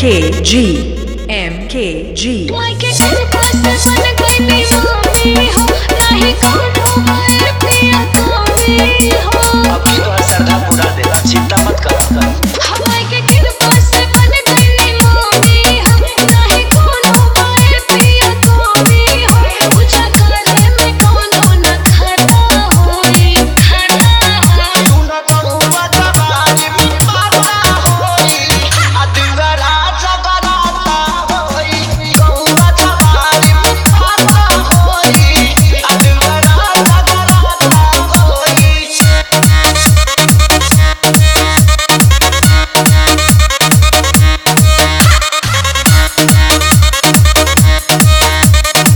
MKG मायके तेरे पास बन गई दीवानी हो, नहीं कौनो मायर पिया कमी हो। अब की तो श्रद्धा पूरा देगा, चिंता मत करो। मायके तेरे पास बन गई दीवानी हो, नहीं कौनो मायर पिया कमी हो। पूछा करे मैं कौनो न खाता होई, खाता होई। तू न कहूँ जवानी में माता होई, अदुगरा जगराता होई। कहूँ जवानी में माता होई, अदुगरा जगराता होई।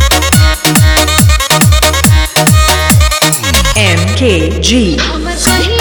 MKG हमर कहीं